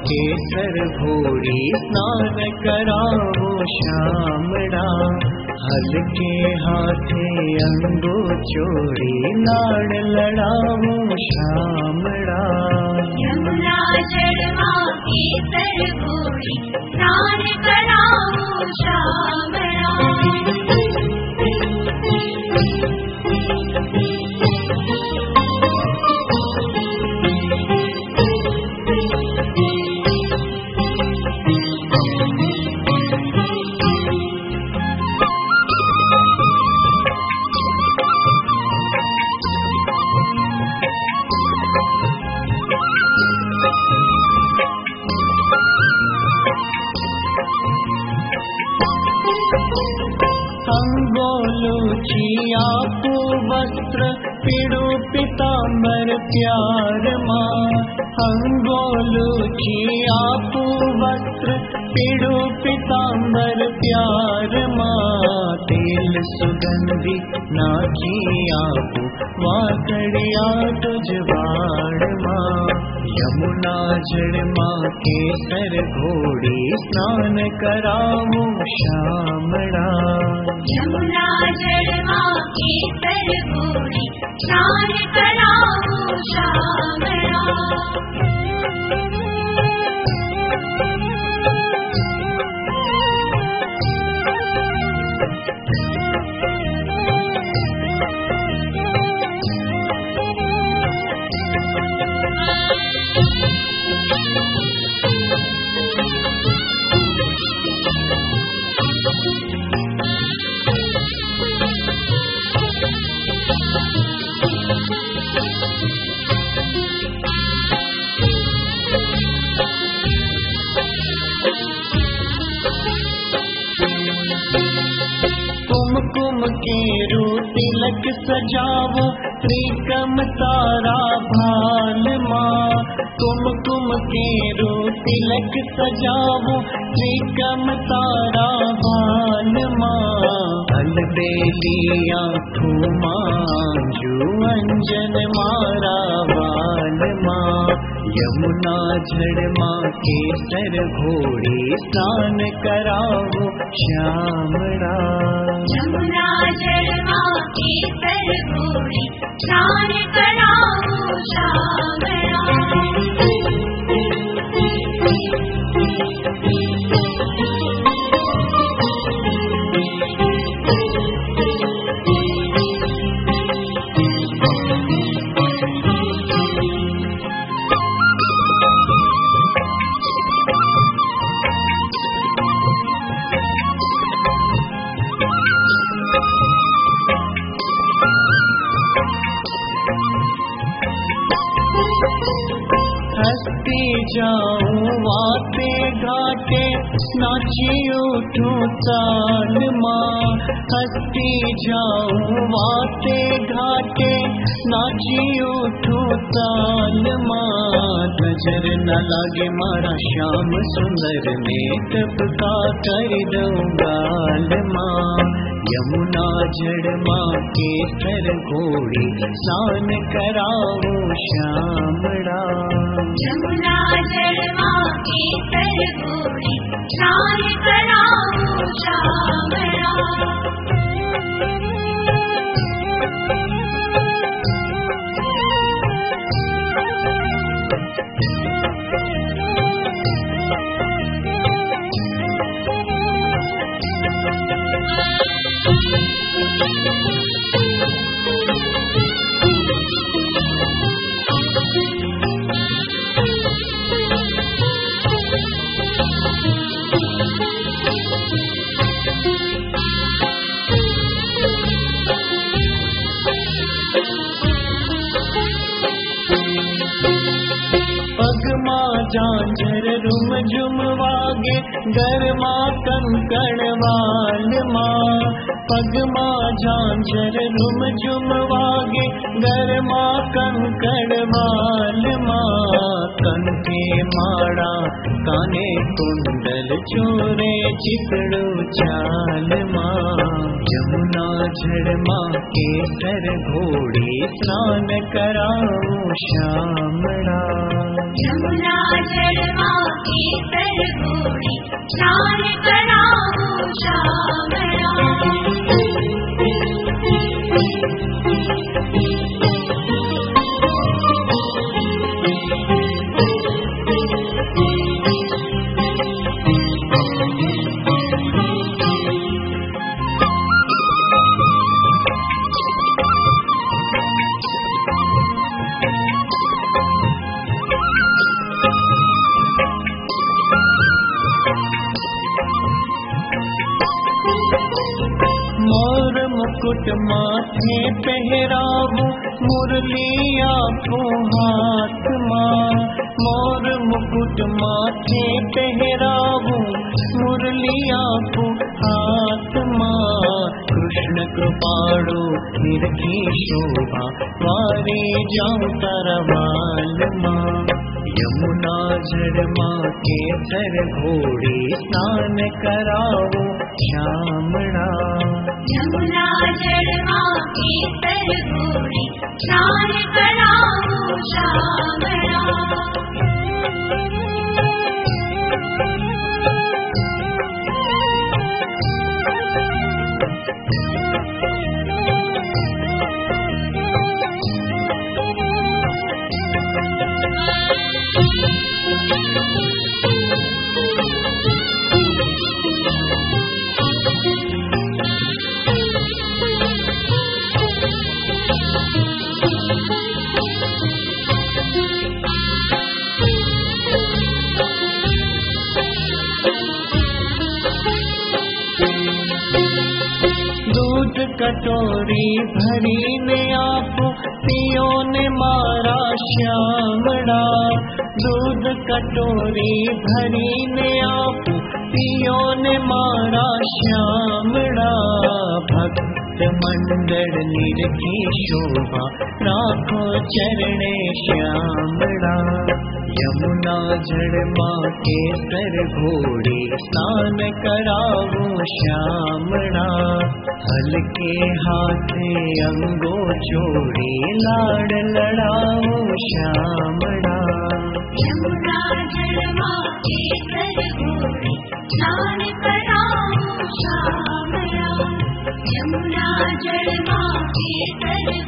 केसर घोड़ी स्नान करावो श्यामड़ा, हल्के हाथे अंगो चोरी लाड़ लड़ावो श्यामड़ा। यमुना जड़वा केसर घोड़ी स्नान करावो श्यामड़ा। आपो वस्त्र पीड़ो पीताम्बर प्यार माँ, अंगोलूची आपो वस्त्र पीड़ो पीताम्बर प्यार माँ। तेल सुगंधी नाची आपो वाकड़िया तुझवाड़ माँ। यमुना जड़ माँ केसर घोड़ी स्नान करावो श्यामड़ा। यमुना जड़ माँ केसर घोड़ी स्नान करावो श्यामड़ा। कुमकुम केरू तिलक सजावो त्रिकम तारा भाल माँ। कुमकुम केरू तिलक सजावो त्रिकम तारा भाल माँ। अलबेलिया ठूमांजू अंजन मारा वाल माँ। यमुना जड़ माँ केसर घोड़ी स्नान करावो श्यामड़ा। यमुना जड़ माँ केसर घोड़ी स्नान करावो श्यामड़ा। हंसती जाऊं वाते घाटे नाची उठूं ताल माँ। हंसती जाऊं वाते घाटे नाची उठूं ताल माँ। नजर न लगे मारा श्याम सुंदर मेकअप का कर दूं गाल माँ। यमुना जड़ माँ केसर घोड़ी स्नान करावो श्यामड़ा। यमुना जड़ माँ केसर घोड़ी स्नान करावो श्यामड़ा। झांझर रुम झुम वागे गरमा कंकण वाल माँ। पगमा झांझर रुम झुम वागे गरमा कंकण वाल माँ। कंठे माड़ा काने कुंडल चोरे चितड़ो चाल माँ। यमुना जड़ माँ केसर घोड़े स्नान कराओ श्यामड़ा। यमुना जड़ माँ केसर घोड़े स्नान कराओ श्यामड़ा। मुकुट माथे पहरावो मुरलिया को हाथ माँ। मोर मुकुट माथे पहरावो मुरलिया को हाथ माँ। कृष्ण कृपाणु निरखी शोभा वारे जाऊं तरवाल माँ। यमुना जड़ माँ केसर घोड़े स्नान कराओ श्यामड़ा। यमुना जड़ माँ केसर घोड़े स्नान कराओ श्यामड़ा। कटोरी भरी ने आप पियो ने मारा श्यामड़ा। दूध कटोरी भरी ने आप पियो ने मारा श्यामड़ा। भक्त मंडल निरखी शोभा राखो चरणे श्यामड़ा। यमुना जड़ माँ केसर घोड़े स्नान कराओ श्यामड़ा। हल्के हाथे अंगो छोड़े लाड़ लड़ाओ श्यामड़ा। यमुना जड़ माँ केसर घोड़े स्नान कराओ श्यामड़ा। यमुना जड़ माँ केसर